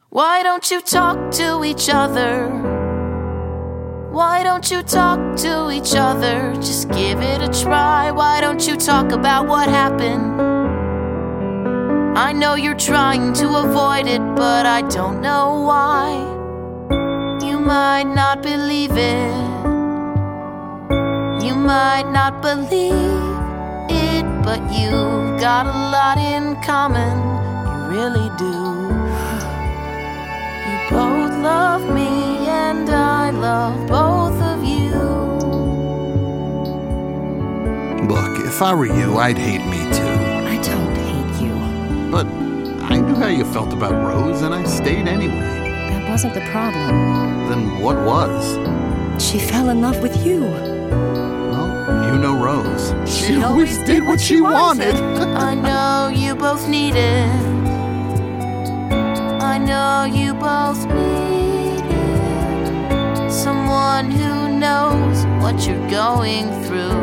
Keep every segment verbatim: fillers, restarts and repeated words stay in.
Why don't you talk to each other? Why don't you talk to each other? Just give it a try. Why don't you talk about what happened? I know you're trying to avoid it, but I don't know why. You might not believe it. You might not believe it, but you've got a lot in common. You really do. You both love me and I love both of you. Look, if I were you, I'd hate me too. I don't hate you. But I knew how you felt about Rose, and I stayed anyway. That wasn't the problem. Then what was? She fell in love with you. Well, you know Rose. She, She always did what she wanted. I know you both need it. I know you both need it. Someone who knows what you're going through.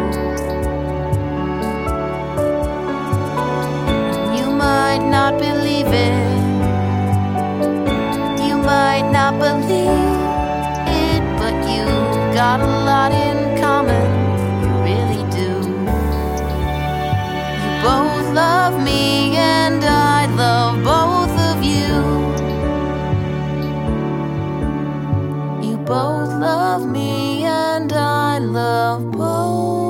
You might not believe it. You might not believe it, but you've got a lot in common. You really do. You both love me and I love both of you. You both love me and I love both.